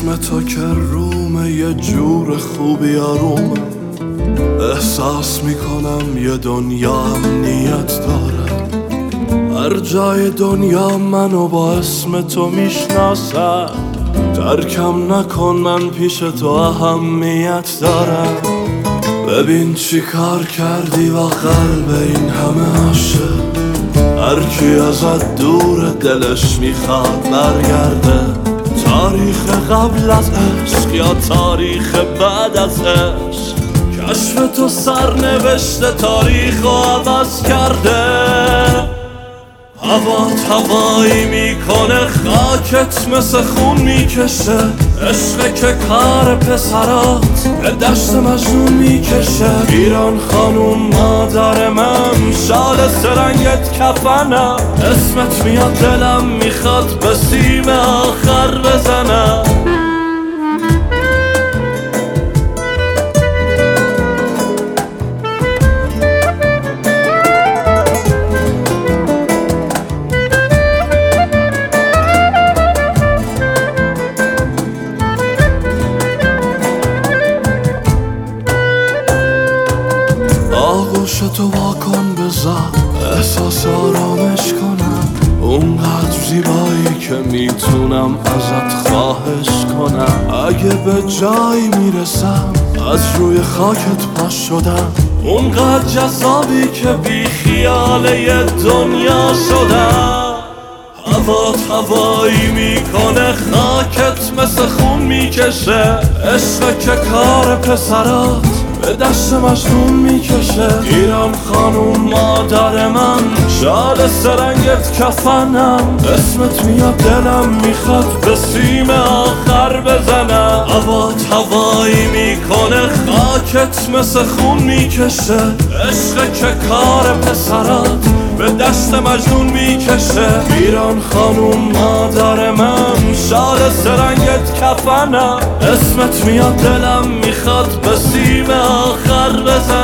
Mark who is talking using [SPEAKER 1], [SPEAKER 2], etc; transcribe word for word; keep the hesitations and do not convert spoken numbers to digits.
[SPEAKER 1] اسم تو که رومه، یه جور خوبی آرومه. احساس میکنم یه دنیا امنیت داره. هر جای دنیا منو با اسم تو میشناسه. ترکم نکن، من پیش تو اهمیت دارم. ببین چی کار کردی و قلب این همه عاشق. هر کی ازت دور دلش میخواد برگرده. تاریخ قبل از عشق یا تاریخ بعد از عشق، کشف تو سرنوشت تاریخ رو عوض کرده. هوات هوایی میکنه، خاکت مثل خون میکشه. عشق که کار پسرات به دشت مجنون میکشه. ایران خانوم مادر من، شال سرنگت کفنم. اسمت میاد دلم میخواد به سیم آخر بزنم. آغوش تو واکن بذار احساس آرامش کنم. اونقدر زیبایی که میتونم ازت خواهش کنم. اگه به جایی میرسم از روی خاکت پاش شدم. اونقدر جذابی که بی خیال یه دنیا شدم. هوات هوایی میکنه، خاکت مثل خون میکشه. عشق که کار پسرات به دشت مجنون میکشه. ایران خانوم مادر من، شال سرنگت کفنم. اسمت میاد دلم میخواد به سیم آخر بزنم. هوات هوایی میکنه، خاکت مثل خون میکشه. عشق که کار پسرات به دشت مجنون میکشه. ایران خانوم مادر من، شال سرنگت کفنم. اسمت میاد دلم میخواد به سیم آخر بزن.